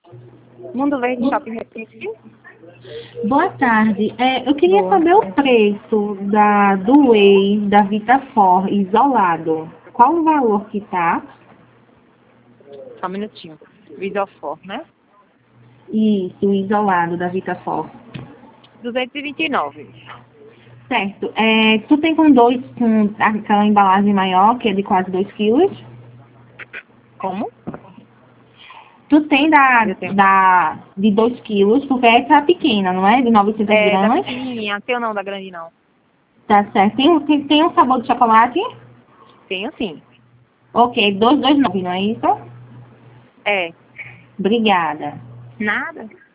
Mundo Verde Shopping Recife. Boa tarde. Eu queria Boa. saber o preço do Whey da Vitafor isolado. Qual o valor que tá? Só um minutinho. Visofor, né? Isso, o isolado da Vitafor. 229. Certo. Tu tem com aquela embalagem maior, que é de quase 2 quilos? Como? Tu tem Eu tenho. de 2 quilos, porque essa é a pequena, não é? De 900 É, da gramas. pequenininha. Tem ou não, da grande não? Tá certo. Tem um sabor de chocolate? Tenho sim. Ok, 229, não é isso? É. Obrigada. Nada.